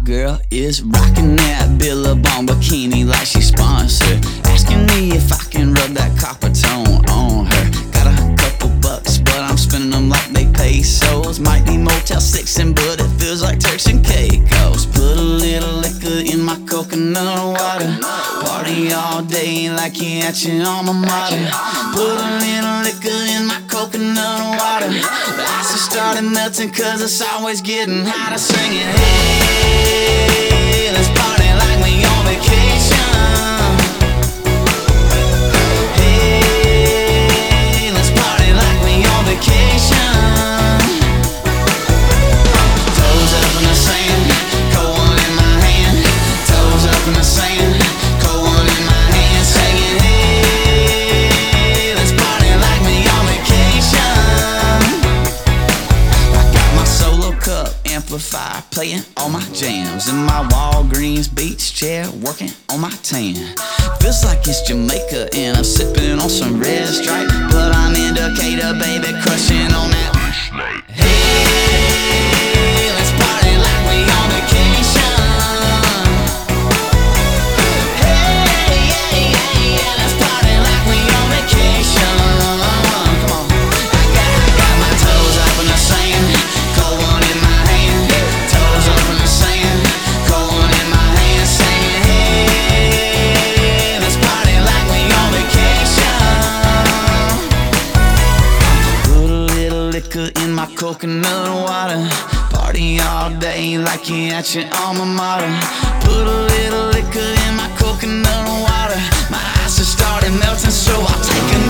girl is rocking that Billabong bikini like she sponsored, asking me if I can rub that copper tone on her. Got a couple bucks, but I'm spending them like they pesos. Might be Motel 6'ing, but it feels like Turks and Caicos. Put a little liquor in my coconut water, party all day like you're at your alma mater. Put a little liquor in my coconut water, the ice has started melting cause it's always getting hotter. Singing, hey, let's party like we on vacation. Hey, let's party like we on vacation. Toes up in the sand, cold one in my hand. Toes up in the sand, cold one in my hand. Singing, hey, let's party like we on vacation. I got my solo cup amplifier playing all my jams in my Walgreens beach chair, working on my tan. Feels like it's Jamaica and I'm sipping on some red stripe, but I'm in Decatur, baby, crushing on that. Hey, let's party like we on vacation. Hey, yeah, yeah, yeah, let's party like we on vacation. Come on, I got my toes up in the sand, cold one in my hand. Toes up in the sand, cold one in my hand. Saying, hey, let's party like we on vacation. Put a little liquor in my coconut water, party all day like you're at your alma mater. Put a little liquor in my coconut water, my ice has started melting, so I'll take a